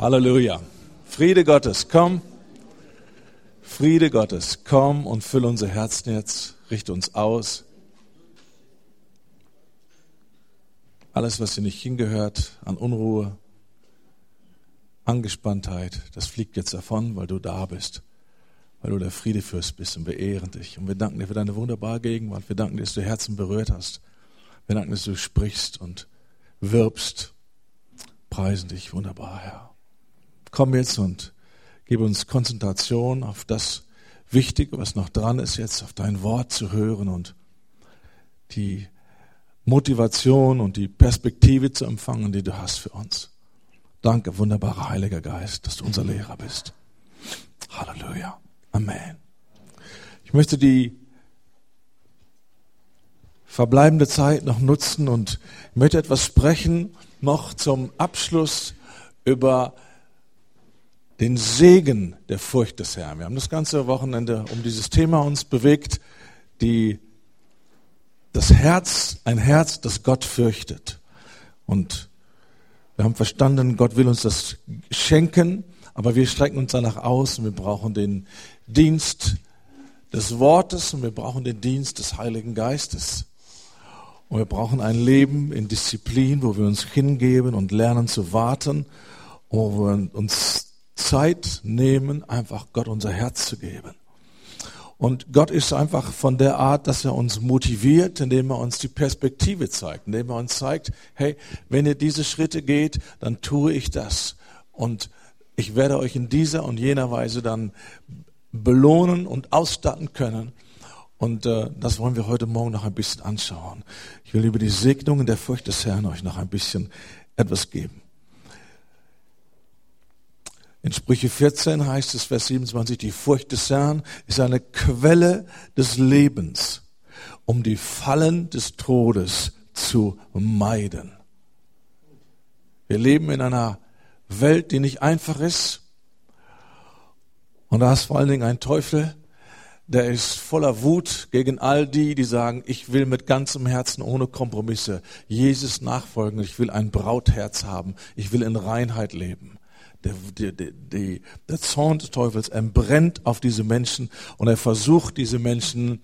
Halleluja. Friede Gottes, komm. Friede Gottes, komm und füll unser Herzen jetzt, richte uns aus. Alles, was hier nicht hingehört, an Unruhe, Angespanntheit, das fliegt jetzt davon, weil du da bist, weil du der Friedefürst bist, und wir ehren dich. Und wir danken dir für deine wunderbare Gegenwart. Wir danken dir, dass du Herzen berührt hast. Wir danken, dass du sprichst und wirbst. Preisen dich, wunderbar, Herr. Komm jetzt und gib uns Konzentration auf das Wichtige, was noch dran ist, jetzt auf dein Wort zu hören und die Motivation und die Perspektive zu empfangen, die du hast für uns. Danke, wunderbarer Heiliger Geist, dass du unser Lehrer bist. Halleluja. Amen. Ich möchte die verbleibende Zeit noch nutzen und ich möchte etwas sprechen, noch zum Abschluss über den Segen der Furcht des Herrn. Wir haben das ganze Wochenende um dieses Thema uns bewegt, ein Herz, das Gott fürchtet. Und wir haben verstanden, Gott will uns das schenken, aber wir strecken uns danach aus und wir brauchen den Dienst des Wortes und wir brauchen den Dienst des Heiligen Geistes. Und wir brauchen ein Leben in Disziplin, wo wir uns hingeben und lernen zu warten, wo wir uns Zeit nehmen, einfach Gott unser Herz zu geben. Und Gott ist einfach von der Art, dass er uns motiviert, indem er uns die Perspektive zeigt, indem er uns zeigt, hey, wenn ihr diese Schritte geht, dann tue ich das. Und ich werde euch in dieser und jener Weise dann belohnen und ausstatten können. Und das wollen wir heute Morgen noch ein bisschen anschauen. Ich will über die Segnungen der Furcht des Herrn euch noch ein bisschen etwas geben. In Sprüche 14 heißt es, Vers 27, die Furcht des Herrn ist eine Quelle des Lebens, um die Fallen des Todes zu meiden. Wir leben in einer Welt, die nicht einfach ist. Und da ist vor allen Dingen ein Teufel, der ist voller Wut gegen all die sagen, ich will mit ganzem Herzen ohne Kompromisse Jesus nachfolgen. Ich will ein Brautherz haben. Ich will in Reinheit leben. Der Zorn des Teufels entbrennt auf diese Menschen und er versucht, diese Menschen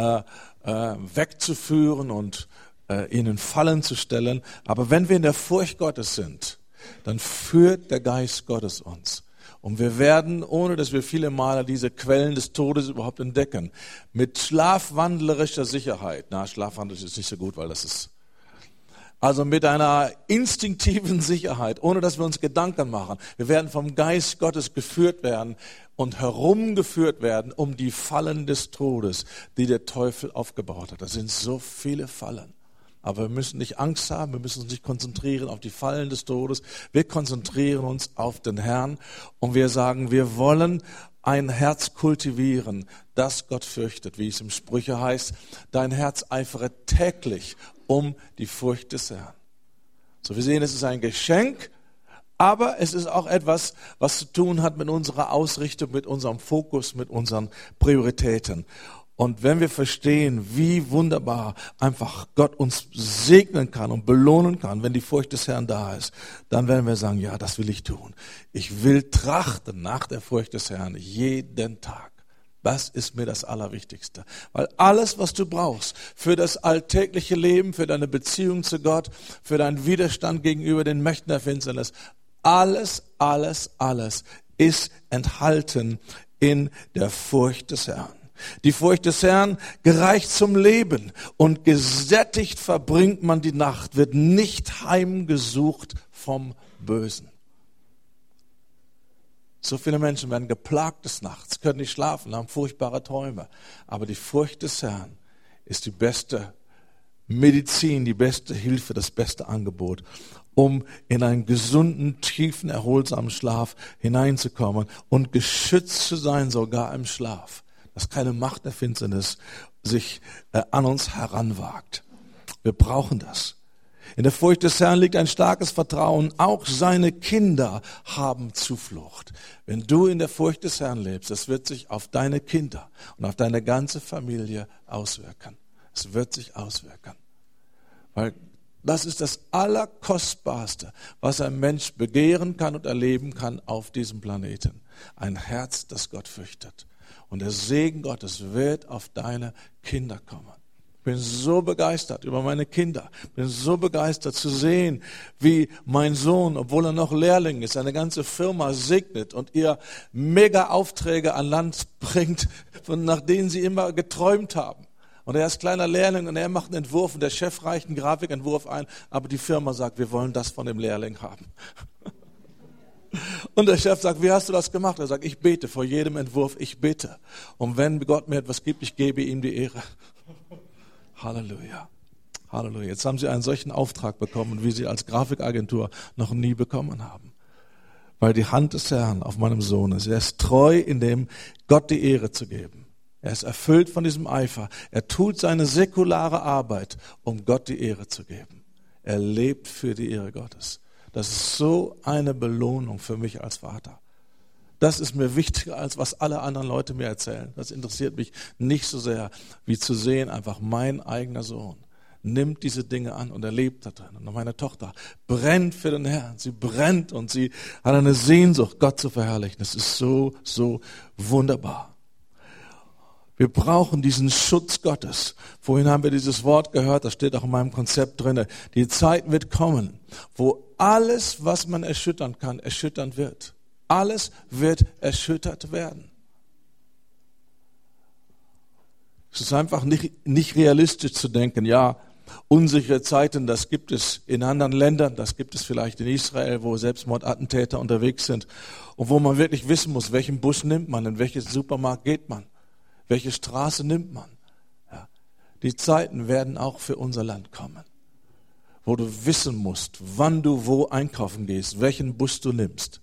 wegzuführen und ihnen Fallen zu stellen. Aber wenn wir in der Furcht Gottes sind, dann führt der Geist Gottes uns. Und wir werden, ohne dass wir viele Male diese Quellen des Todes überhaupt entdecken, mit schlafwandlerischer Sicherheit, Schlafwandel ist nicht so gut, weil das ist, also mit einer instinktiven Sicherheit, ohne dass wir uns Gedanken machen. Wir werden vom Geist Gottes geführt werden und herumgeführt werden um die Fallen des Todes, die der Teufel aufgebaut hat. Das sind so viele Fallen. Aber wir müssen nicht Angst haben, wir müssen uns nicht konzentrieren auf die Fallen des Todes. Wir konzentrieren uns auf den Herrn und wir sagen, wir wollen ein Herz kultivieren, das Gott fürchtet, wie es im Sprüche heißt. Dein Herz eifere täglich um die Furcht des Herrn. So, wir sehen, es ist ein Geschenk, aber es ist auch etwas, was zu tun hat mit unserer Ausrichtung, mit unserem Fokus, mit unseren Prioritäten. Und wenn wir verstehen, wie wunderbar einfach Gott uns segnen kann und belohnen kann, wenn die Furcht des Herrn da ist, dann werden wir sagen, ja, das will ich tun. Ich will trachten nach der Furcht des Herrn jeden Tag. Das ist mir das Allerwichtigste. Weil alles, was du brauchst für das alltägliche Leben, für deine Beziehung zu Gott, für deinen Widerstand gegenüber den Mächten der Finsternis, alles ist enthalten in der Furcht des Herrn. Die Furcht des Herrn gereicht zum Leben und gesättigt verbringt man die Nacht, wird nicht heimgesucht vom Bösen. So viele Menschen werden geplagt des Nachts, können nicht schlafen, haben furchtbare Träume. Aber die Furcht des Herrn ist die beste Medizin, die beste Hilfe, das beste Angebot, um in einen gesunden, tiefen, erholsamen Schlaf hineinzukommen und geschützt zu sein, sogar im Schlaf. Dass keine Macht der Finsternis sich an uns heranwagt. Wir brauchen das. In der Furcht des Herrn liegt ein starkes Vertrauen. Auch seine Kinder haben Zuflucht. Wenn du in der Furcht des Herrn lebst, das wird sich auf deine Kinder und auf deine ganze Familie auswirken. Es wird sich auswirken. Weil Das ist das Allerkostbarste, was ein Mensch begehren kann und erleben kann auf diesem Planeten. Ein Herz, das Gott fürchtet. Und der Segen Gottes wird auf deine Kinder kommen. Ich bin so begeistert über meine Kinder. Ich bin so begeistert zu sehen, wie mein Sohn, obwohl er noch Lehrling ist, eine ganze Firma segnet und ihr mega Aufträge an Land bringt, nach denen sie immer geträumt haben. Und er ist kleiner Lehrling und er macht einen Entwurf und der Chef reicht einen Grafikentwurf ein, aber die Firma sagt, wir wollen das von dem Lehrling haben. Und der Chef sagt, wie hast du das gemacht? Er sagt, ich bete vor jedem Entwurf, ich bete. Und wenn Gott mir etwas gibt, ich gebe ihm die Ehre. Halleluja. Halleluja. Jetzt haben sie einen solchen Auftrag bekommen, wie sie als Grafikagentur noch nie bekommen haben. Weil die Hand des Herrn auf meinem Sohn ist. Er ist treu in dem, Gott die Ehre zu geben. Er ist erfüllt von diesem Eifer. Er tut seine säkulare Arbeit, um Gott die Ehre zu geben. Er lebt für die Ehre Gottes. Das ist so eine Belohnung für mich als Vater. Das ist mir wichtiger, als was alle anderen Leute mir erzählen. Das interessiert mich nicht so sehr, wie zu sehen, einfach mein eigener Sohn nimmt diese Dinge an und er lebt da drin. Und meine Tochter brennt für den Herrn. Sie brennt und sie hat eine Sehnsucht, Gott zu verherrlichen. Das ist so, so wunderbar. Wir brauchen diesen Schutz Gottes. Vorhin haben wir dieses Wort gehört, das steht auch in meinem Konzept drin. Die Zeit wird kommen, wo alles, was man erschüttern kann, erschüttern wird. Alles wird erschüttert werden. Es ist einfach nicht realistisch zu denken, ja, unsichere Zeiten, das gibt es in anderen Ländern, das gibt es vielleicht in Israel, wo Selbstmordattentäter unterwegs sind und wo man wirklich wissen muss, welchen Bus nimmt man, in welchen Supermarkt geht man. Welche Straße nimmt man? Ja. Die Zeiten werden auch für unser Land kommen, wo du wissen musst, wann du wo einkaufen gehst, welchen Bus du nimmst.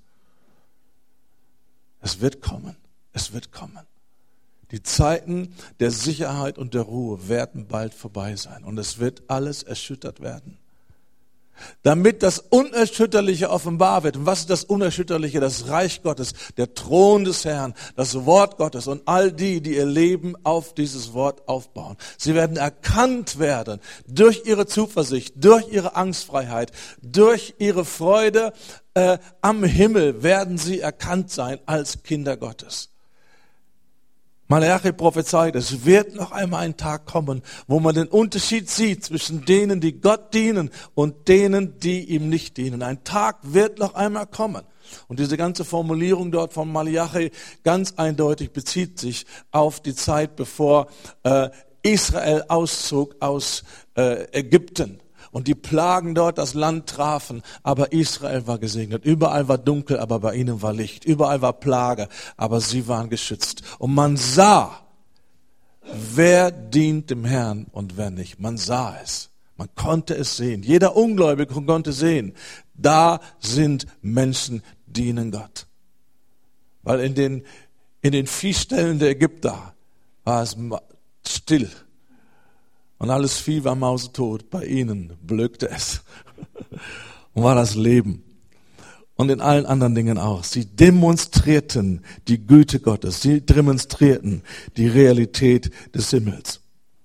Es wird kommen, es wird kommen. Die Zeiten der Sicherheit und der Ruhe werden bald vorbei sein und es wird alles erschüttert werden. Damit das Unerschütterliche offenbar wird. Und was ist das Unerschütterliche? Das Reich Gottes, der Thron des Herrn, das Wort Gottes und all die, die ihr Leben auf dieses Wort aufbauen. Sie werden erkannt werden durch ihre Zuversicht, durch ihre Angstfreiheit, durch ihre Freude am Himmel werden sie erkannt sein als Kinder Gottes. Malachi prophezeit, es wird noch einmal ein Tag kommen, wo man den Unterschied sieht zwischen denen, die Gott dienen und denen, die ihm nicht dienen. Ein Tag wird noch einmal kommen. Und diese ganze Formulierung dort von Malachi ganz eindeutig bezieht sich auf die Zeit, bevor Israel auszog aus Ägypten. Und die Plagen dort das Land trafen, aber Israel war gesegnet. Überall war dunkel, aber bei ihnen war Licht. Überall war Plage, aber sie waren geschützt. Und man sah, wer dient dem Herrn und wer nicht. Man sah es. Man konnte es sehen. Jeder Ungläubige konnte sehen, da sind Menschen, die dienen Gott. Weil in den Viehställen der Ägypter war es still. Und alles Vieh war mausetot. Bei ihnen blökte es. Und war das Leben. Und in allen anderen Dingen auch. Sie demonstrierten die Güte Gottes. Sie demonstrierten die Realität des Himmels.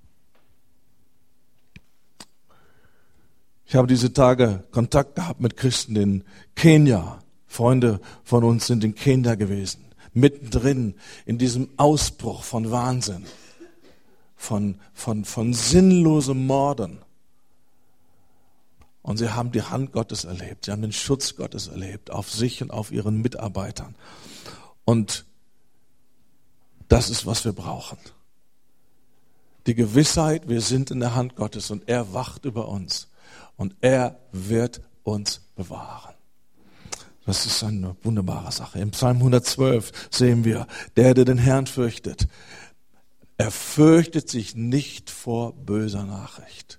Ich habe diese Tage Kontakt gehabt mit Christen in Kenia. Freunde von uns sind in Kenia gewesen. Mittendrin in diesem Ausbruch von Wahnsinn. Von sinnlosem Morden. Und sie haben die Hand Gottes erlebt. Sie haben den Schutz Gottes erlebt. Auf sich und auf ihren Mitarbeitern. Und das ist, was wir brauchen. Die Gewissheit, wir sind in der Hand Gottes und er wacht über uns. Und er wird uns bewahren. Das ist eine wunderbare Sache. Im Psalm 112 sehen wir, der den Herrn fürchtet, er fürchtet sich nicht vor böser Nachricht.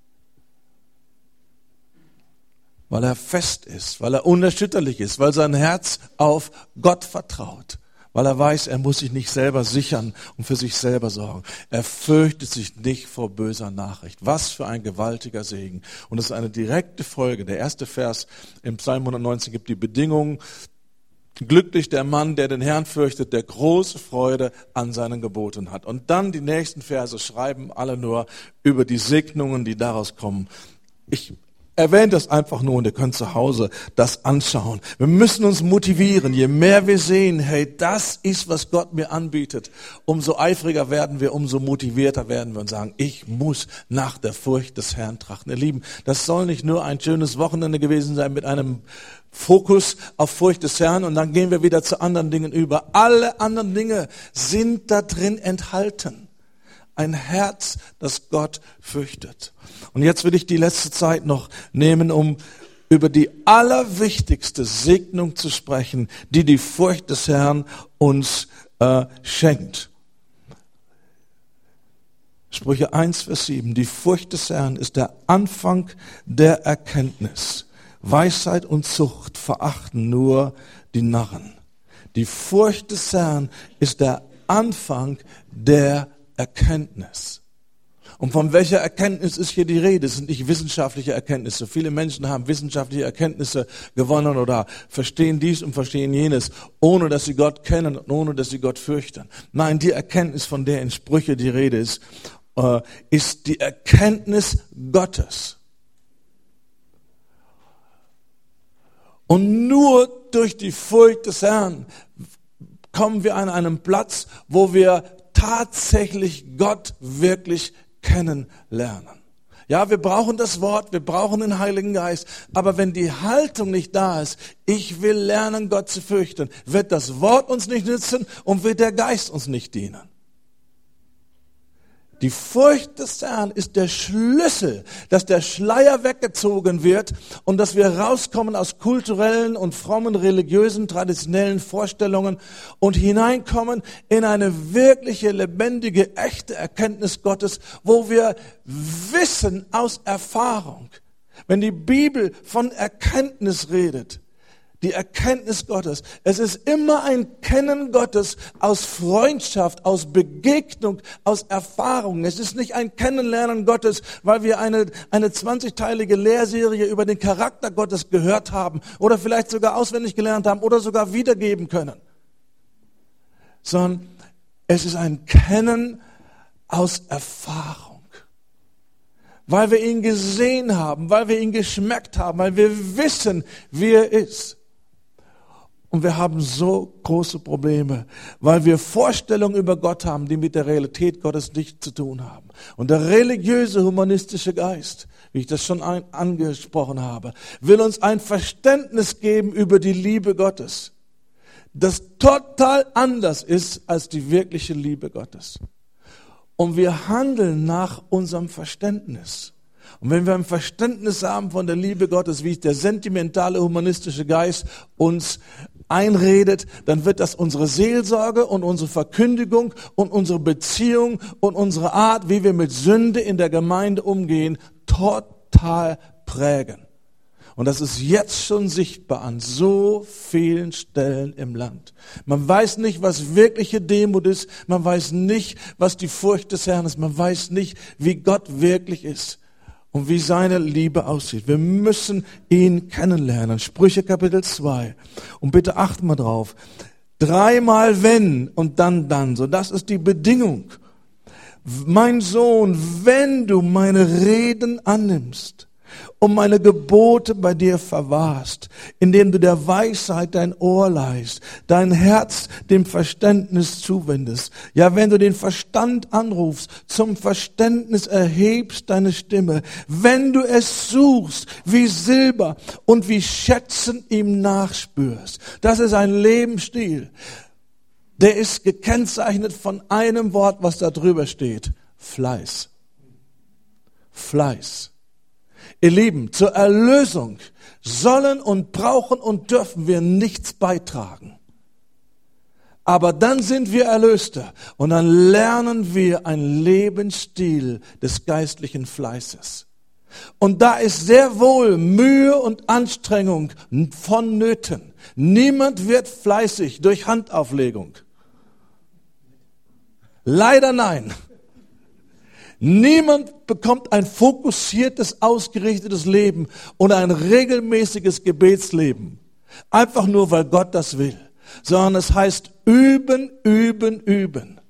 Weil er fest ist, weil er unerschütterlich ist, weil sein Herz auf Gott vertraut. Weil er weiß, er muss sich nicht selber sichern und für sich selber sorgen. Er fürchtet sich nicht vor böser Nachricht. Was für ein gewaltiger Segen. Und das ist eine direkte Folge. Der erste Vers im Psalm 119 gibt die Bedingungen. Glücklich der Mann, der den Herrn fürchtet, der große Freude an seinen Geboten hat. Und dann die nächsten Verse schreiben alle nur über die Segnungen, die daraus kommen. Ich erwähne das einfach nur und ihr könnt zu Hause das anschauen. Wir müssen uns motivieren. Je mehr wir sehen, hey, das ist, was Gott mir anbietet, umso eifriger werden wir, umso motivierter werden wir und sagen, ich muss nach der Furcht des Herrn trachten. Ihr Lieben, das soll nicht nur ein schönes Wochenende gewesen sein mit einem Fokus auf Furcht des Herrn und dann gehen wir wieder zu anderen Dingen über. Alle anderen Dinge sind da drin enthalten. Ein Herz, das Gott fürchtet. Und jetzt will ich die letzte Zeit noch nehmen, um über die allerwichtigste Segnung zu sprechen, die die Furcht des Herrn uns schenkt. Sprüche 1, Vers 7. Die Furcht des Herrn ist der Anfang der Erkenntnis. Weisheit und Zucht verachten nur die Narren. Die Furcht des Herrn ist der Anfang der Erkenntnis. Und von welcher Erkenntnis ist hier die Rede? Es sind nicht wissenschaftliche Erkenntnisse. Viele Menschen haben wissenschaftliche Erkenntnisse gewonnen oder verstehen dies und verstehen jenes, ohne dass sie Gott kennen und ohne dass sie Gott fürchten. Nein, die Erkenntnis, von der in Sprüche die Rede ist die Erkenntnis Gottes. Und nur durch die Furcht des Herrn kommen wir an einen Platz, wo wir tatsächlich Gott wirklich kennenlernen. Ja, wir brauchen das Wort, wir brauchen den Heiligen Geist, aber wenn die Haltung nicht da ist, ich will lernen, Gott zu fürchten, wird das Wort uns nicht nützen und wird der Geist uns nicht dienen. Die Furcht des Herrn ist der Schlüssel, dass der Schleier weggezogen wird und dass wir rauskommen aus kulturellen und frommen, religiösen, traditionellen Vorstellungen und hineinkommen in eine wirkliche, lebendige, echte Erkenntnis Gottes, wo wir wissen aus Erfahrung. Wenn die Bibel von Erkenntnis redet, die Erkenntnis Gottes. Es ist immer ein Kennen Gottes aus Freundschaft, aus Begegnung, aus Erfahrung. Es ist nicht ein Kennenlernen Gottes, weil wir eine 20-teilige Lehrserie über den Charakter Gottes gehört haben oder vielleicht sogar auswendig gelernt haben oder sogar wiedergeben können. Sondern es ist ein Kennen aus Erfahrung. Weil wir ihn gesehen haben, weil wir ihn geschmeckt haben, weil wir wissen, wie er ist. Und wir haben so große Probleme, weil wir Vorstellungen über Gott haben, die mit der Realität Gottes nichts zu tun haben. Und der religiöse, humanistische Geist, wie ich das schon angesprochen habe, will uns ein Verständnis geben über die Liebe Gottes, das total anders ist als die wirkliche Liebe Gottes. Und wir handeln nach unserem Verständnis. Und wenn wir ein Verständnis haben von der Liebe Gottes, wie der sentimentale, humanistische Geist uns einredet, dann wird das unsere Seelsorge und unsere Verkündigung und unsere Beziehung und unsere Art, wie wir mit Sünde in der Gemeinde umgehen, total prägen. Und das ist jetzt schon sichtbar an so vielen Stellen im Land. Man weiß nicht, was wirkliche Demut ist. Man weiß nicht, was die Furcht des Herrn ist. Man weiß nicht, wie Gott wirklich ist. Und wie seine Liebe aussieht. Wir müssen ihn kennenlernen. Sprüche Kapitel 2. Und bitte achten mal drauf. 3-mal wenn und dann. So, das ist die Bedingung. Mein Sohn, wenn du meine Reden annimmst und meine Gebote bei dir verwahrst, indem du der Weisheit dein Ohr leihst, dein Herz dem Verständnis zuwendest. Ja, wenn du den Verstand anrufst, zum Verständnis erhebst deine Stimme, wenn du es suchst wie Silber und wie Schätzen ihm nachspürst. Das ist ein Lebensstil. Der ist gekennzeichnet von einem Wort, was da drüber steht. Fleiß. Fleiß. Ihr Lieben, zur Erlösung sollen und brauchen und dürfen wir nichts beitragen. Aber dann sind wir Erlöste und dann lernen wir einen Lebensstil des geistlichen Fleißes. Und da ist sehr wohl Mühe und Anstrengung vonnöten. Niemand wird fleißig durch Handauflegung. Leider nein. Niemand bekommt ein fokussiertes, ausgerichtetes Leben und ein regelmäßiges Gebetsleben. Einfach nur, weil Gott das will. Sondern es heißt üben, üben, üben.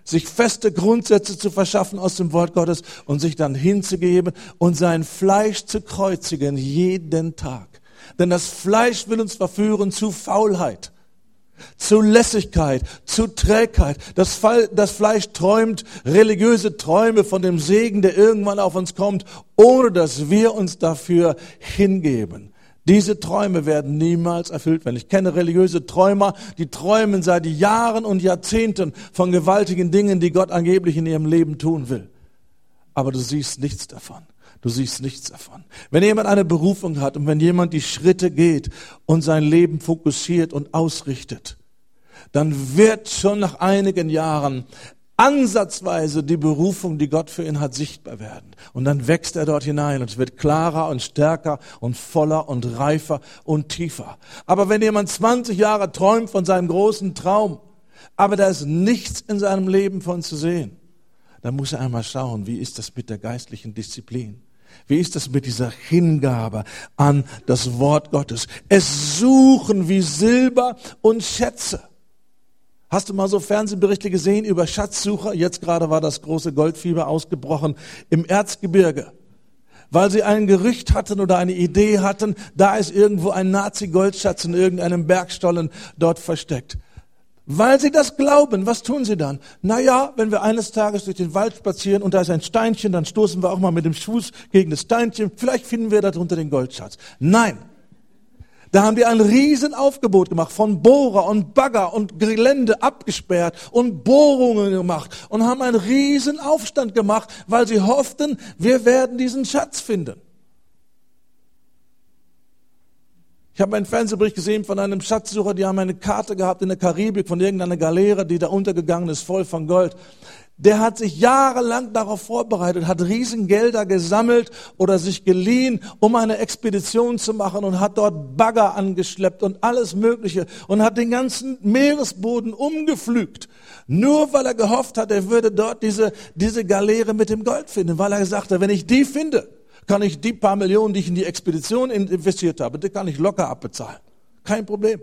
sich feste Grundsätze zu verschaffen aus dem Wort Gottes und sich dann hinzugeben und sein Fleisch zu kreuzigen jeden Tag. Denn das Fleisch will uns verführen zu Faulheit, zu Lässigkeit, zu Trägheit. Das Fleisch träumt religiöse Träume von dem Segen, der irgendwann auf uns kommt, ohne dass wir uns dafür hingeben. Diese Träume werden niemals erfüllt werden. Ich kenne religiöse Träumer, die träumen seit Jahren und Jahrzehnten von gewaltigen Dingen, die Gott angeblich in ihrem Leben tun will. Aber du siehst nichts davon. Du siehst nichts davon. Wenn jemand eine Berufung hat und wenn jemand die Schritte geht und sein Leben fokussiert und ausrichtet, dann wird schon nach einigen Jahren ansatzweise die Berufung, die Gott für ihn hat, sichtbar werden. Und dann wächst er dort hinein und es wird klarer und stärker und voller und reifer und tiefer. Aber wenn jemand 20 Jahre träumt von seinem großen Traum, aber da ist nichts in seinem Leben von zu sehen, dann muss er einmal schauen, wie ist das mit der geistlichen Disziplin? Wie ist das mit dieser Hingabe an das Wort Gottes? Es suchen wie Silber und Schätze. Hast du mal so Fernsehberichte gesehen über Schatzsucher? Jetzt gerade war das große Goldfieber ausgebrochen im Erzgebirge. Weil sie ein Gerücht hatten oder eine Idee hatten, da ist irgendwo ein Nazi-Goldschatz in irgendeinem Bergstollen dort versteckt. Weil sie das glauben, was tun sie dann? Naja, wenn wir eines Tages durch den Wald spazieren und da ist ein Steinchen, dann stoßen wir auch mal mit dem Fuß gegen das Steinchen. Vielleicht finden wir darunter den Goldschatz. Nein. Da haben die ein Riesenaufgebot gemacht von Bohrer und Bagger und Gelände abgesperrt und Bohrungen gemacht und haben einen Riesenaufstand gemacht, weil sie hofften, wir werden diesen Schatz finden. Ich habe einen Fernsehbericht gesehen von einem Schatzsucher, die haben eine Karte gehabt in der Karibik von irgendeiner Galeere, die da untergegangen ist, voll von Gold. Der hat sich jahrelang darauf vorbereitet, hat Riesengelder gesammelt oder sich geliehen, um eine Expedition zu machen und hat dort Bagger angeschleppt und alles Mögliche und hat den ganzen Meeresboden umgepflügt. Nur weil er gehofft hat, er würde dort diese Galeere mit dem Gold finden, weil er gesagt hat, wenn ich die finde, kann ich die paar Millionen, die ich in die Expedition investiert habe, die kann ich locker abbezahlen. Kein Problem.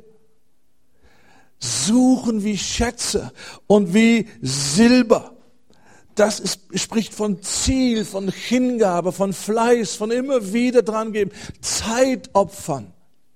Suchen wie Schätze und wie Silber. Das spricht von Ziel, von Hingabe, von Fleiß, von immer wieder dran geben, Zeit opfern.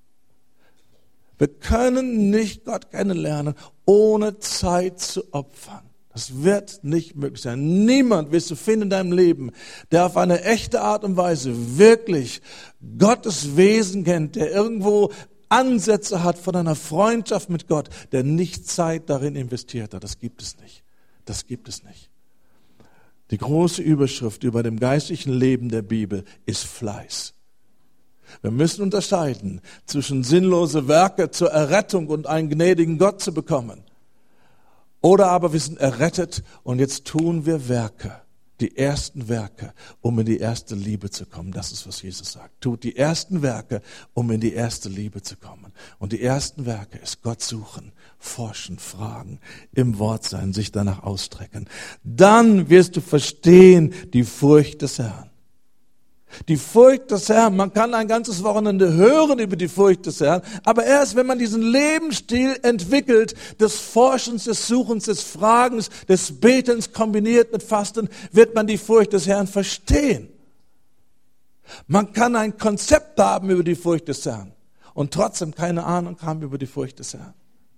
Wir können nicht Gott kennenlernen, ohne Zeit zu opfern. Das wird nicht möglich sein. Niemand wirst du finden in deinem Leben, der auf eine echte Art und Weise wirklich Gottes Wesen kennt, der irgendwo Ansätze hat von einer Freundschaft mit Gott, der nicht Zeit darin investiert hat. Das gibt es nicht. Das gibt es nicht. Die große Überschrift über dem geistlichen Leben der Bibel ist Fleiß. Wir müssen unterscheiden zwischen sinnlose Werke zur Errettung und einen gnädigen Gott zu bekommen. Oder aber wir sind errettet und jetzt tun wir Werke, die ersten Werke, um in die erste Liebe zu kommen. Das ist, was Jesus sagt. Tut die ersten Werke, um in die erste Liebe zu kommen. Und die ersten Werke ist Gott suchen, forschen, fragen, im Wort sein, sich danach ausstrecken. Dann wirst du verstehen die Furcht des Herrn. Die Furcht des Herrn, man kann ein ganzes Wochenende hören über die Furcht des Herrn, aber erst wenn man diesen Lebensstil entwickelt, des Forschens, des Suchens, des Fragens, des Betens kombiniert mit Fasten, wird man die Furcht des Herrn verstehen. Man kann ein Konzept haben über die Furcht des Herrn und trotzdem keine Ahnung haben über die Furcht des Herrn.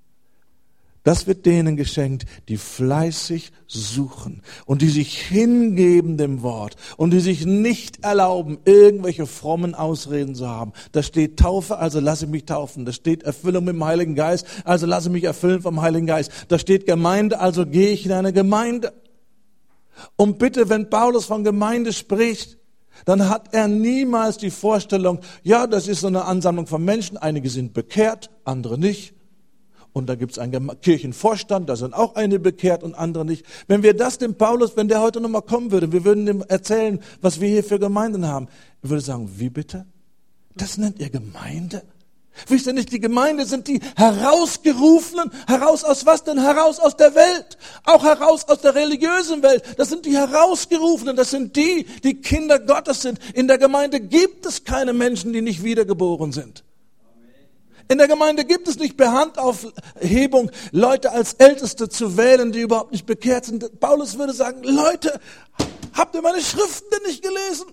Das wird denen geschenkt, die fleißig suchen und die sich hingeben dem Wort und die sich nicht erlauben, irgendwelche frommen Ausreden zu haben. Da steht Taufe, also lasse mich taufen. Da steht Erfüllung mit dem Heiligen Geist, also lasse mich erfüllen vom Heiligen Geist. Da steht Gemeinde, also gehe ich in eine Gemeinde. Und bitte, wenn Paulus von Gemeinde spricht, dann hat er niemals die Vorstellung, ja, das ist so eine Ansammlung von Menschen, einige sind bekehrt, andere nicht. Und da gibt es einen Kirchenvorstand, da sind auch einige bekehrt und andere nicht. Wenn wir das dem Paulus, wenn der heute nochmal kommen würde, wir würden ihm erzählen, was wir hier für Gemeinden haben. Er würde sagen, wie bitte? Das nennt ihr Gemeinde? Wisst ihr nicht, die Gemeinde sind die Herausgerufenen. Heraus aus was denn? Heraus aus der Welt. Auch heraus aus der religiösen Welt. Das sind die Herausgerufenen. Das sind die Kinder Gottes sind. In der Gemeinde gibt es keine Menschen, die nicht wiedergeboren sind. In der Gemeinde gibt es nicht per Handaufhebung Leute als Älteste zu wählen, die überhaupt nicht bekehrt sind. Paulus würde sagen, Leute, habt ihr meine Schriften denn nicht gelesen?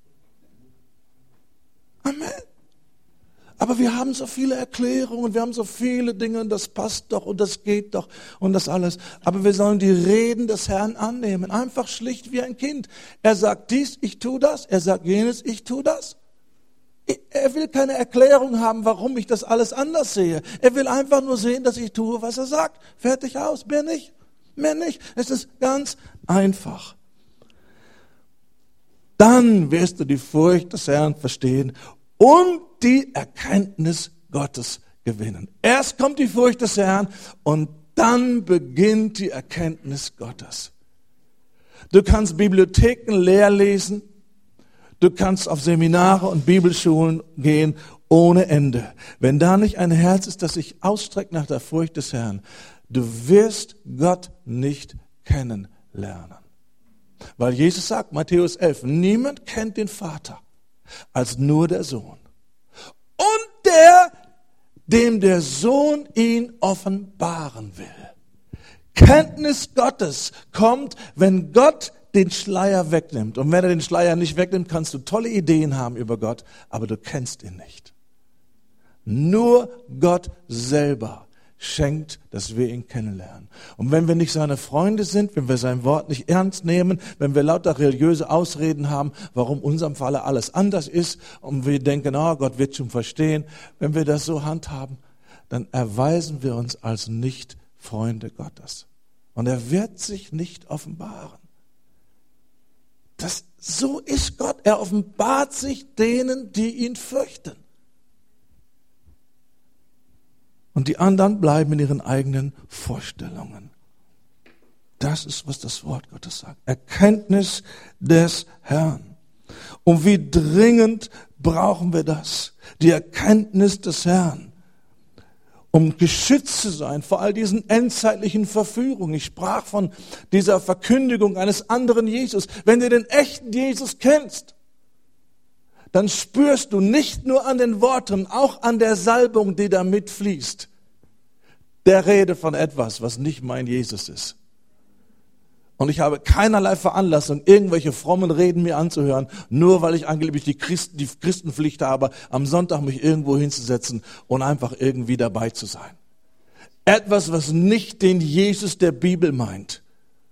Amen. Aber wir haben so viele Erklärungen, wir haben so viele Dinge und das passt doch und das geht doch und das alles. Aber wir sollen die Reden des Herrn annehmen, einfach schlicht wie ein Kind. Er sagt dies, ich tue das. Er sagt jenes, ich tue das. Er will keine Erklärung haben, warum ich das alles anders sehe. Er will einfach nur sehen, dass ich tue, was er sagt. Fertig aus, mehr nicht, mehr nicht. Es ist ganz einfach. Dann wirst du die Furcht des Herrn verstehen und die Erkenntnis Gottes gewinnen. Erst kommt die Furcht des Herrn und dann beginnt die Erkenntnis Gottes. Du kannst Bibliotheken leer lesen. Du kannst auf Seminare und Bibelschulen gehen ohne Ende. Wenn da nicht ein Herz ist, das sich ausstreckt nach der Furcht des Herrn, du wirst Gott nicht kennenlernen. Weil Jesus sagt, Matthäus 11, niemand kennt den Vater als nur der Sohn. Und der, dem der Sohn ihn offenbaren will. Kenntnis Gottes kommt, wenn Gott den Schleier wegnimmt. Und wenn er den Schleier nicht wegnimmt, kannst du tolle Ideen haben über Gott, aber du kennst ihn nicht. Nur Gott selber schenkt, dass wir ihn kennenlernen. Und wenn wir nicht seine Freunde sind, wenn wir sein Wort nicht ernst nehmen, wenn wir lauter religiöse Ausreden haben, warum in unserem Falle alles anders ist und wir denken, oh, Gott wird schon verstehen, wenn wir das so handhaben, dann erweisen wir uns als nicht Freunde Gottes. Und er wird sich nicht offenbaren. So ist Gott. Er offenbart sich denen, die ihn fürchten. Und die anderen bleiben in ihren eigenen Vorstellungen. Das ist, was das Wort Gottes sagt. Erkenntnis des Herrn. Und wie dringend brauchen wir das? Die Erkenntnis des Herrn. Um geschützt zu sein vor all diesen endzeitlichen Verführungen. Ich sprach von dieser Verkündigung eines anderen Jesus. Wenn du den echten Jesus kennst, dann spürst du nicht nur an den Worten, auch an der Salbung, die da mitfließt, der Rede von etwas, was nicht mein Jesus ist. Und ich habe keinerlei Veranlassung, irgendwelche frommen Reden mir anzuhören, nur weil ich angeblich die Christenpflicht habe, am Sonntag mich irgendwo hinzusetzen und einfach irgendwie dabei zu sein. Etwas, was nicht den Jesus der Bibel meint.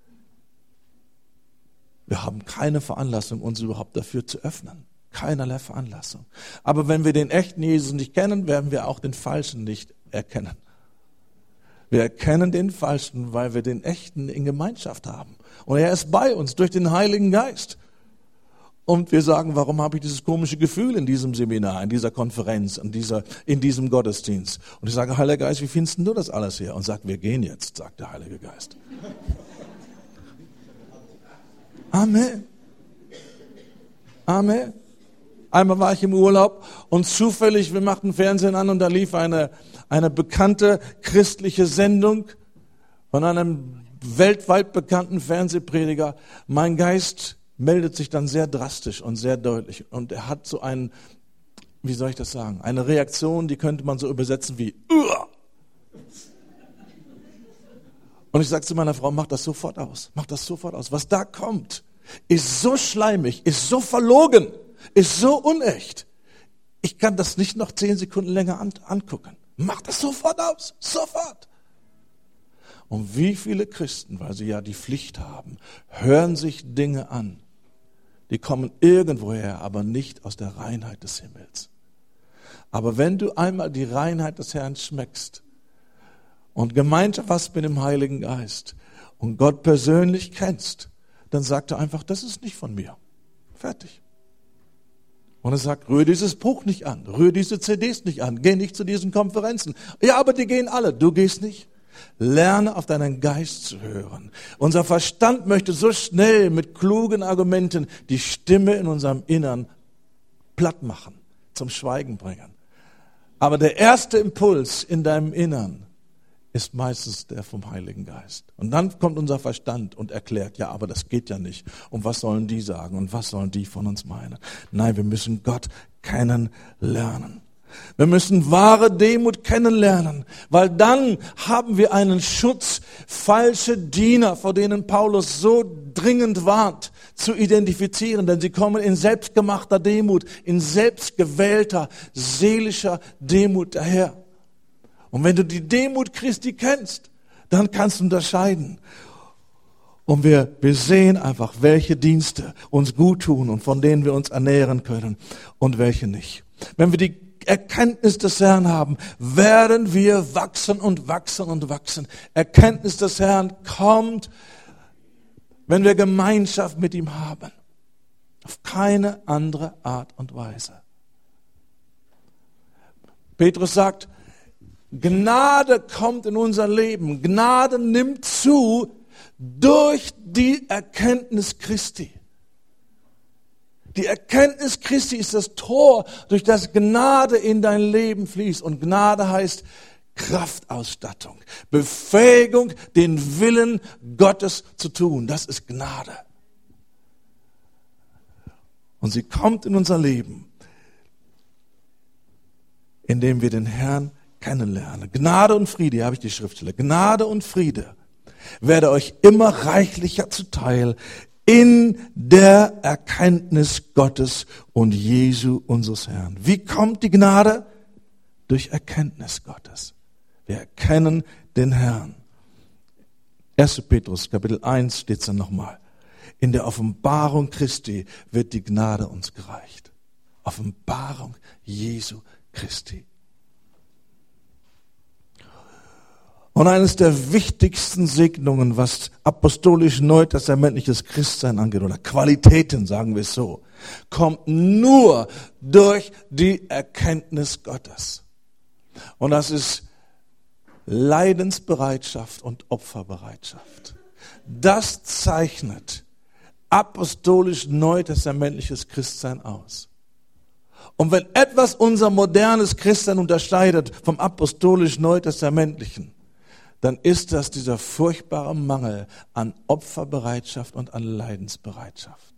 Wir haben keine Veranlassung, uns überhaupt dafür zu öffnen. Keinerlei Veranlassung. Aber wenn wir den echten Jesus nicht kennen, werden wir auch den Falschen nicht erkennen. Wir erkennen den Falschen, weil wir den Echten in Gemeinschaft haben. Und er ist bei uns durch den Heiligen Geist. Und wir sagen, warum habe ich dieses komische Gefühl in diesem Seminar, in dieser Konferenz, in diesem Gottesdienst? Und ich sage, Heiliger Geist, wie findest du das alles her? Und sagt, wir gehen jetzt, sagt der Heilige Geist. Amen. Amen. Einmal war ich im Urlaub und zufällig, wir machten Fernsehen an und da lief eine bekannte christliche Sendung von einem weltweit bekannten Fernsehprediger. Mein Geist meldet sich dann sehr drastisch und sehr deutlich und er hat so einen, wie soll ich das sagen, eine Reaktion, die könnte man so übersetzen wie Uah! Und ich sage zu meiner Frau, mach das sofort aus, mach das sofort aus. Was da kommt, ist so schleimig, ist so verlogen, ist so unecht. Ich kann das nicht noch 10 Sekunden länger angucken. Mach das sofort aus, sofort. Und wie viele Christen, weil sie ja die Pflicht haben, hören sich Dinge an, die kommen irgendwoher, aber nicht aus der Reinheit des Himmels. Aber wenn du einmal die Reinheit des Herrn schmeckst und Gemeinschaft hast mit dem Heiligen Geist und Gott persönlich kennst, dann sagt er einfach, das ist nicht von mir. Fertig. Und er sagt, rühr dieses Buch nicht an, rühr diese CDs nicht an, geh nicht zu diesen Konferenzen. Ja, aber die gehen alle, du gehst nicht. Lerne auf deinen Geist zu hören. Unser Verstand möchte so schnell mit klugen Argumenten die Stimme in unserem Innern platt machen, zum Schweigen bringen. Aber der erste Impuls in deinem Innern ist meistens der vom Heiligen Geist. Und dann kommt unser Verstand und erklärt, ja, aber das geht ja nicht. Und was sollen die sagen? Und was sollen die von uns meinen? Nein, wir müssen Gott kennenlernen. Wir müssen wahre Demut kennenlernen, weil dann haben wir einen Schutz, falsche Diener, vor denen Paulus so dringend warnt, zu identifizieren, denn sie kommen in selbstgemachter Demut, in selbstgewählter, seelischer Demut daher. Und wenn du die Demut Christi kennst, dann kannst du unterscheiden. Und wir sehen einfach, welche Dienste uns gut tun und von denen wir uns ernähren können und welche nicht. Wenn wir die Erkenntnis des Herrn haben, werden wir wachsen und wachsen und wachsen. Erkenntnis des Herrn kommt, wenn wir Gemeinschaft mit ihm haben. Auf keine andere Art und Weise. Petrus sagt, Gnade kommt in unser Leben. Gnade nimmt zu durch die Erkenntnis Christi. Die Erkenntnis Christi ist das Tor, durch das Gnade in dein Leben fließt. Und Gnade heißt Kraftausstattung, Befähigung, den Willen Gottes zu tun. Das ist Gnade. Und sie kommt in unser Leben, indem wir den Herrn kennenlernen. Gnade und Friede, hier habe ich die Schriftstelle. Gnade und Friede werde euch immer reichlicher zuteil in der Erkenntnis Gottes und Jesu unseres Herrn. Wie kommt die Gnade? Durch Erkenntnis Gottes. Wir erkennen den Herrn. 1. Petrus, Kapitel 1 steht es dann nochmal. In der Offenbarung Christi wird die Gnade uns gereicht. Offenbarung Jesu Christi. Und eines der wichtigsten Segnungen, was apostolisch neutestamentliches Christsein angeht, oder Qualitäten, sagen wir es so, kommt nur durch die Erkenntnis Gottes. Und das ist Leidensbereitschaft und Opferbereitschaft. Das zeichnet apostolisch neutestamentliches Christsein aus. Und wenn etwas unser modernes Christsein unterscheidet vom apostolisch neutestamentlichen, dann ist das dieser furchtbare Mangel an Opferbereitschaft und an Leidensbereitschaft.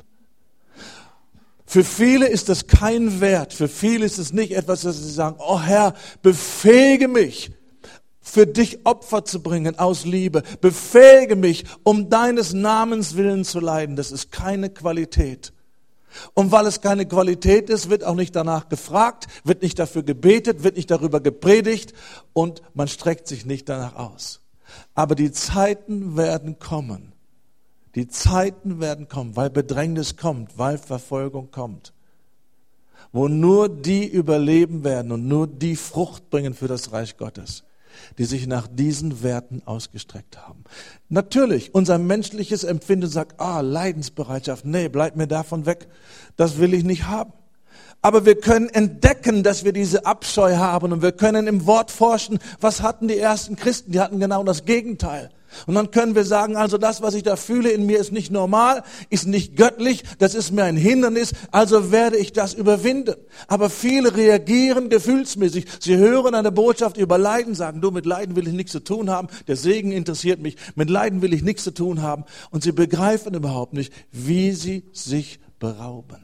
Für viele ist das kein Wert, für viele ist es nicht etwas, dass sie sagen, oh Herr, befähige mich, für dich Opfer zu bringen aus Liebe, befähige mich, um deines Namens willen zu leiden. Das ist keine Qualität. Und weil es keine Qualität ist, wird auch nicht danach gefragt, wird nicht dafür gebetet, wird nicht darüber gepredigt und man streckt sich nicht danach aus. Aber die Zeiten werden kommen. Die Zeiten werden kommen, weil Bedrängnis kommt, weil Verfolgung kommt. Wo nur die überleben werden und nur die Frucht bringen für das Reich Gottes, die sich nach diesen Werten ausgestreckt haben. Natürlich, unser menschliches Empfinden sagt, Leidensbereitschaft, nee, bleib mir davon weg, das will ich nicht haben. Aber wir können entdecken, dass wir diese Abscheu haben und wir können im Wort forschen, was hatten die ersten Christen, die hatten genau das Gegenteil. Und dann können wir sagen, also das, was ich da fühle in mir, ist nicht normal, ist nicht göttlich, das ist mir ein Hindernis, also werde ich das überwinden. Aber viele reagieren gefühlsmäßig. Sie hören eine Botschaft über Leiden, sagen, du, mit Leiden will ich nichts zu tun haben, der Segen interessiert mich, mit Leiden will ich nichts zu tun haben. Und sie begreifen überhaupt nicht, wie sie sich berauben.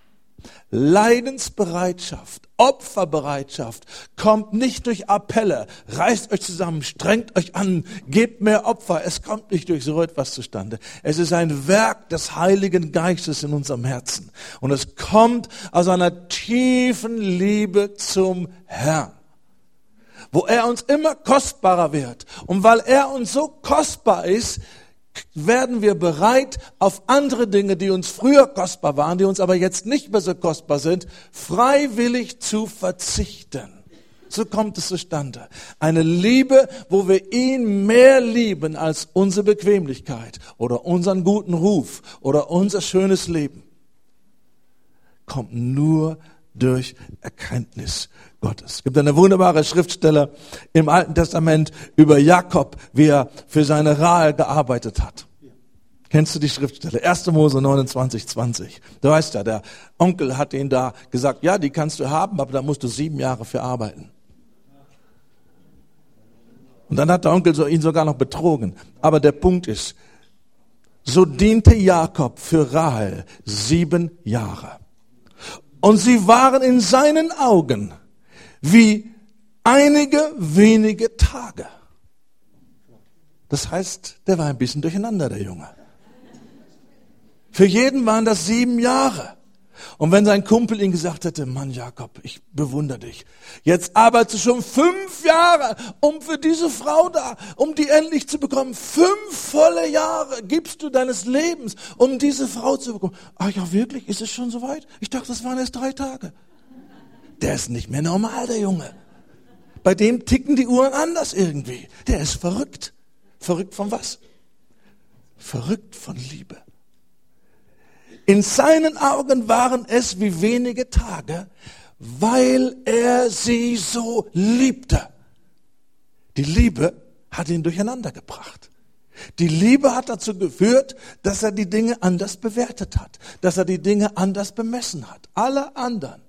Leidensbereitschaft, Opferbereitschaft kommt nicht durch Appelle. Reißt euch zusammen, strengt euch an, gebt mehr Opfer. Es kommt nicht durch so etwas zustande. Es ist ein Werk des Heiligen Geistes in unserem Herzen. Und es kommt aus einer tiefen Liebe zum Herrn, wo er uns immer kostbarer wird. Und weil er uns so kostbar ist, werden wir bereit, auf andere Dinge, die uns früher kostbar waren, die uns aber jetzt nicht mehr so kostbar sind, freiwillig zu verzichten. So kommt es zustande. Eine Liebe, wo wir ihn mehr lieben als unsere Bequemlichkeit oder unseren guten Ruf oder unser schönes Leben, kommt nur durch Erkenntnis Gottes. Es gibt eine wunderbare Schriftstelle im Alten Testament über Jakob, wie er für seine Rahel gearbeitet hat. Kennst du die Schriftstelle? 1. Mose 29,20. Du weißt ja, der Onkel hat ihn da gesagt, ja, die kannst du haben, aber da musst du 7 Jahre für arbeiten. Und dann hat der Onkel ihn sogar noch betrogen. Aber der Punkt ist, so diente Jakob für Rahel 7 Jahre. Und sie waren in seinen Augen wie einige wenige Tage. Das heißt, der war ein bisschen durcheinander, der Junge. Für jeden waren das 7 Jahre. Und wenn sein Kumpel ihm gesagt hätte, Mann Jakob, ich bewundere dich. Jetzt arbeitest du schon 5 Jahre, um für diese Frau da, um die endlich zu bekommen. 5 volle Jahre gibst du deines Lebens, um diese Frau zu bekommen. Ach ja, wirklich? Ist es schon soweit? Ich dachte, das waren erst 3 Tage. Der ist nicht mehr normal, der Junge. Bei dem ticken die Uhren anders irgendwie. Der ist verrückt. Verrückt von was? Verrückt von Liebe. In seinen Augen waren es wie wenige Tage, weil er sie so liebte. Die Liebe hat ihn durcheinander gebracht. Die Liebe hat dazu geführt, dass er die Dinge anders bewertet hat, dass er die Dinge anders bemessen hat. Alle anderen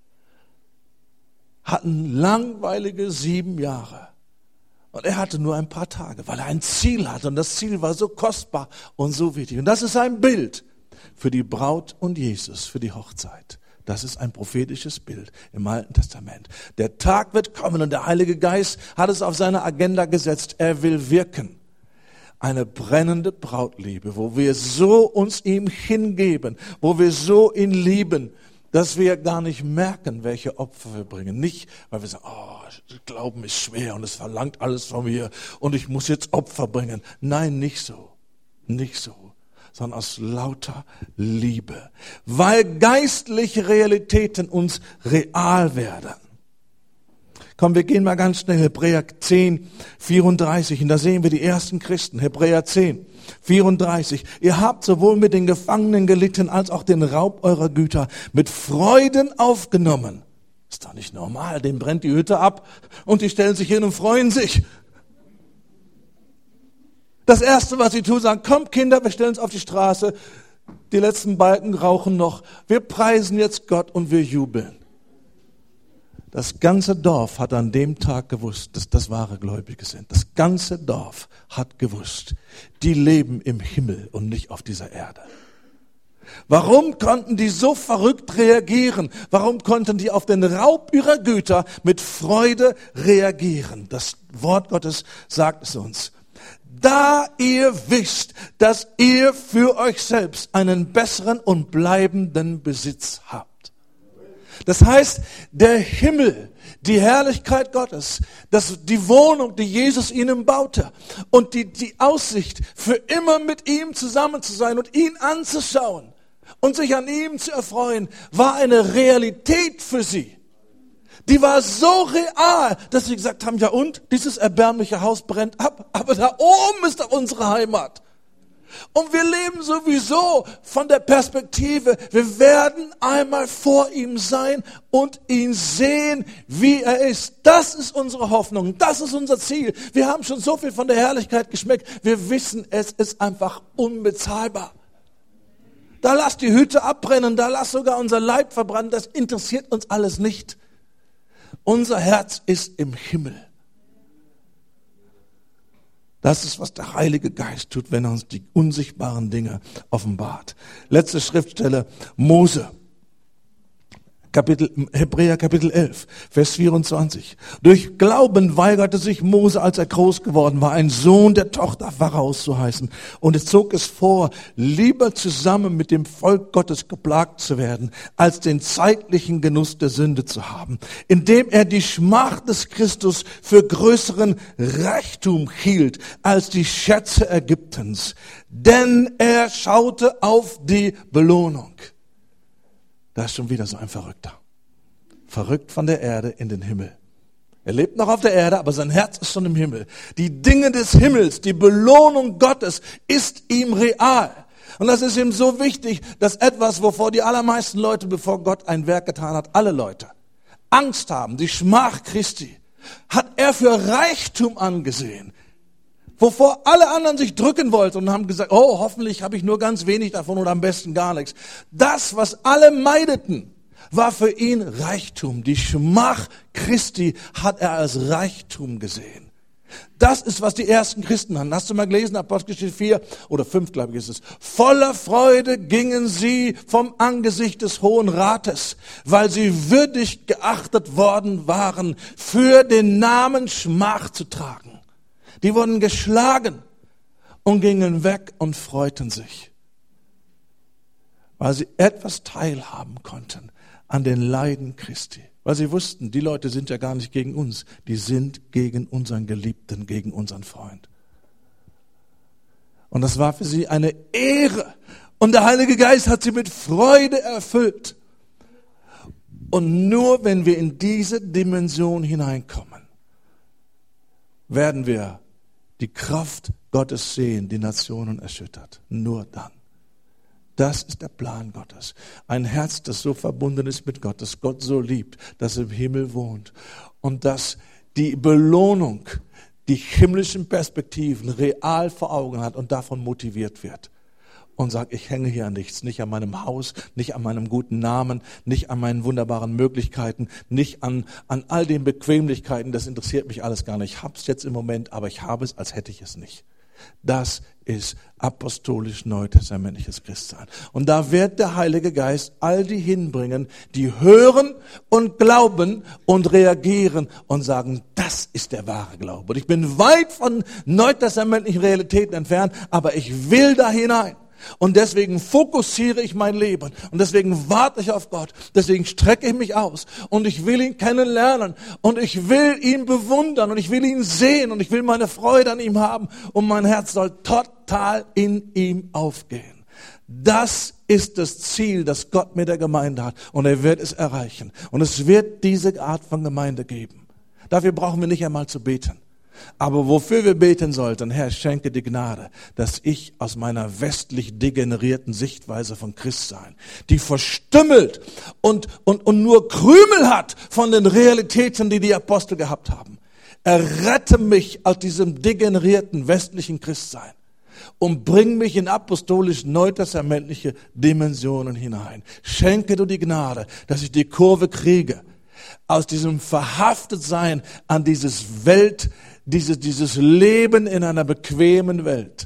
hatten langweilige 7 Jahre. Und er hatte nur ein paar Tage, weil er ein Ziel hatte. Und das Ziel war so kostbar und so wichtig. Und das ist ein Bild für die Braut und Jesus, für die Hochzeit. Das ist ein prophetisches Bild im Alten Testament. Der Tag wird kommen und der Heilige Geist hat es auf seine Agenda gesetzt. Er will wirken. Eine brennende Brautliebe, wo wir so uns ihm hingeben, wo wir so ihn lieben, dass wir gar nicht merken, welche Opfer wir bringen. Nicht, weil wir sagen, Glauben ist schwer und es verlangt alles von mir und ich muss jetzt Opfer bringen. Nein, nicht so. Nicht so. Sondern aus lauter Liebe. Weil geistliche Realitäten uns real werden. Komm, wir gehen mal ganz schnell. Hebräer 10, 34. Und da sehen wir die ersten Christen. Hebräer 10, 34. Ihr habt sowohl mit den Gefangenen gelitten, als auch den Raub eurer Güter mit Freuden aufgenommen. Ist doch nicht normal. Denen brennt die Hütte ab und die stellen sich hin und freuen sich. Das Erste, was sie tun, sagen, kommt Kinder, wir stellen uns auf die Straße. Die letzten Balken rauchen noch. Wir preisen jetzt Gott und wir jubeln. Das ganze Dorf hat an dem Tag gewusst, dass das wahre Gläubige sind. Das ganze Dorf hat gewusst, die leben im Himmel und nicht auf dieser Erde. Warum konnten die so verrückt reagieren? Warum konnten die auf den Raub ihrer Güter mit Freude reagieren? Das Wort Gottes sagt es uns. Da ihr wisst, dass ihr für euch selbst einen besseren und bleibenden Besitz habt. Das heißt, der Himmel, die Herrlichkeit Gottes, die Wohnung, die Jesus ihnen baute und die Aussicht, für immer mit ihm zusammen zu sein und ihn anzuschauen und sich an ihm zu erfreuen, war eine Realität für sie. Die war so real, dass sie gesagt haben, ja und, dieses erbärmliche Haus brennt ab, aber da oben ist doch unsere Heimat. Und wir leben sowieso von der Perspektive, wir werden einmal vor ihm sein und ihn sehen, wie er ist. Das ist unsere Hoffnung, das ist unser Ziel. Wir haben schon so viel von der Herrlichkeit geschmeckt, wir wissen, es ist einfach unbezahlbar. Da lass die Hütte abbrennen, da lass sogar unser Leib verbrennen, das interessiert uns alles nicht. Unser Herz ist im Himmel. Das ist, was der Heilige Geist tut, wenn er uns die unsichtbaren Dinge offenbart. Letzte Schriftstelle, Mose. Hebräer Kapitel 11, Vers 24. Durch Glauben weigerte sich Mose, als er groß geworden war, ein Sohn der Tochter Pharaos zu heißen. Und es zog es vor, lieber zusammen mit dem Volk Gottes geplagt zu werden, als den zeitlichen Genuss der Sünde zu haben. Indem er die Schmach des Christus für größeren Reichtum hielt, als die Schätze Ägyptens. Denn er schaute auf die Belohnung. Da ist schon wieder so ein Verrückter. Verrückt von der Erde in den Himmel. Er lebt noch auf der Erde, aber sein Herz ist schon im Himmel. Die Dinge des Himmels, die Belohnung Gottes ist ihm real. Und das ist ihm so wichtig, dass etwas, wovor die allermeisten Leute, bevor Gott ein Werk getan hat, alle Leute Angst haben, die Schmach Christi, hat er für Reichtum angesehen. Wovor alle anderen sich drücken wollten und haben gesagt, oh, hoffentlich habe ich nur ganz wenig davon oder am besten gar nichts. Das, was alle meideten, war für ihn Reichtum. Die Schmach Christi hat er als Reichtum gesehen. Das ist, was die ersten Christen hatten. Hast du mal gelesen, Apostelgeschichte 4 oder 5, glaube ich, ist es. Voller Freude gingen sie vom Angesicht des Hohen Rates, weil sie würdig geachtet worden waren, für den Namen Schmach zu tragen. Die wurden geschlagen und gingen weg und freuten sich, weil sie etwas teilhaben konnten an den Leiden Christi. Weil sie wussten, die Leute sind ja gar nicht gegen uns, die sind gegen unseren Geliebten, gegen unseren Freund. Und das war für sie eine Ehre. Und der Heilige Geist hat sie mit Freude erfüllt. Und nur wenn wir in diese Dimension hineinkommen, werden wir die Kraft Gottes sehen, die Nationen erschüttert. Nur dann. Das ist der Plan Gottes. Ein Herz, das so verbunden ist mit Gott, das Gott so liebt, das im Himmel wohnt und das die Belohnung, die himmlischen Perspektiven real vor Augen hat und davon motiviert wird. Und sagt, ich hänge hier an nichts, nicht an meinem Haus, nicht an meinem guten Namen, nicht an meinen wunderbaren Möglichkeiten, nicht an all den Bequemlichkeiten, das interessiert mich alles gar nicht. Ich hab's jetzt im Moment, aber ich habe es, als hätte ich es nicht. Das ist apostolisch-neutestamentliches Christsein. Und da wird der Heilige Geist all die hinbringen, die hören und glauben und reagieren und sagen, das ist der wahre Glaube. Und ich bin weit von neutestamentlichen Realitäten entfernt, aber ich will da hinein. Und deswegen fokussiere ich mein Leben. Und deswegen warte ich auf Gott. Deswegen strecke ich mich aus. Und ich will ihn kennenlernen. Und ich will ihn bewundern. Und ich will ihn sehen. Und ich will meine Freude an ihm haben. Und mein Herz soll total in ihm aufgehen. Das ist das Ziel, das Gott mit der Gemeinde hat. Und er wird es erreichen. Und es wird diese Art von Gemeinde geben. Dafür brauchen wir nicht einmal zu beten. Aber wofür wir beten sollten, Herr, schenke die Gnade, dass ich aus meiner westlich degenerierten Sichtweise von Christsein, die verstümmelt und nur Krümel hat von den Realitäten, die die Apostel gehabt haben, errette mich aus diesem degenerierten westlichen Christsein und bring mich in apostolisch-neutestamentliche Dimensionen hinein. Schenke du die Gnade, dass ich die Kurve kriege, aus diesem Verhaftetsein an dieses dieses Leben in einer bequemen Welt.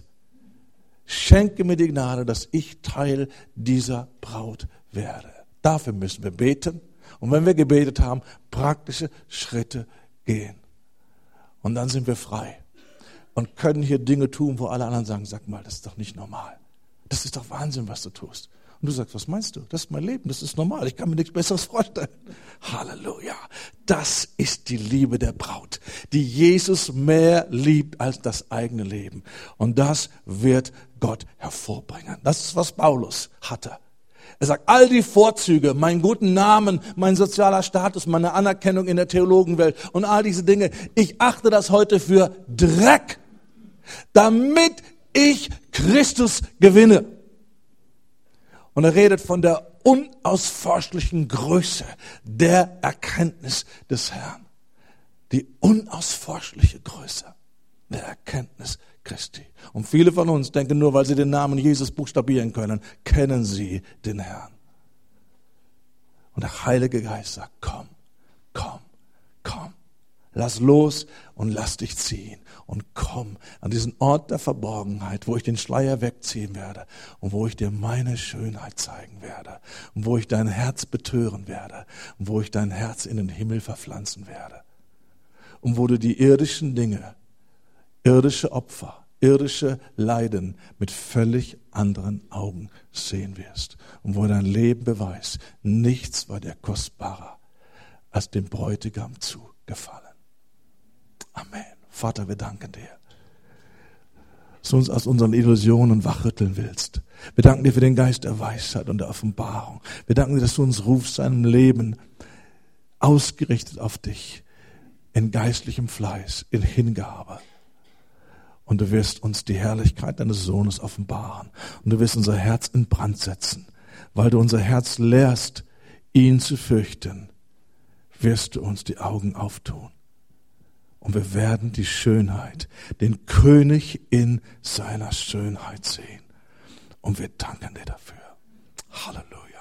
Schenke mir die Gnade, dass ich Teil dieser Braut werde. Dafür müssen wir beten. Und wenn wir gebetet haben, praktische Schritte gehen. Und dann sind wir frei. Und können hier Dinge tun, wo alle anderen sagen, sag mal, das ist doch nicht normal. Das ist doch Wahnsinn, was du tust. Und du sagst, was meinst du? Das ist mein Leben, das ist normal. Ich kann mir nichts Besseres vorstellen. Halleluja. Das ist die Liebe der Braut, die Jesus mehr liebt als das eigene Leben. Und das wird Gott hervorbringen. Das ist, was Paulus hatte. Er sagt, all die Vorzüge, meinen guten Namen, mein sozialer Status, meine Anerkennung in der Theologenwelt und all diese Dinge, ich achte das heute für Dreck, damit ich Christus gewinne. Und er redet von der unausforschlichen Größe der Erkenntnis des Herrn. Die unausforschliche Größe der Erkenntnis Christi. Und viele von uns denken nur, weil sie den Namen Jesus buchstabieren können, kennen sie den Herrn. Und der Heilige Geist sagt, komm, komm, komm. Lass los und lass dich ziehen. Und komm an diesen Ort der Verborgenheit, wo ich den Schleier wegziehen werde und wo ich dir meine Schönheit zeigen werde und wo ich dein Herz betören werde und wo ich dein Herz in den Himmel verpflanzen werde und wo du die irdischen Dinge, irdische Opfer, irdische Leiden mit völlig anderen Augen sehen wirst und wo dein Leben beweist, nichts war dir kostbarer als dem Bräutigam zugefallen. Amen. Vater, wir danken dir, dass du uns aus unseren Illusionen wachrütteln willst. Wir danken dir für den Geist der Weisheit und der Offenbarung. Wir danken dir, dass du uns rufst, einem Leben ausgerichtet auf dich, in geistlichem Fleiß, in Hingabe. Und du wirst uns die Herrlichkeit deines Sohnes offenbaren. Und du wirst unser Herz in Brand setzen. Weil du unser Herz lehrst, ihn zu fürchten, wirst du uns die Augen auftun. Und wir werden die Schönheit, den König in seiner Schönheit sehen. Und wir danken dir dafür. Halleluja.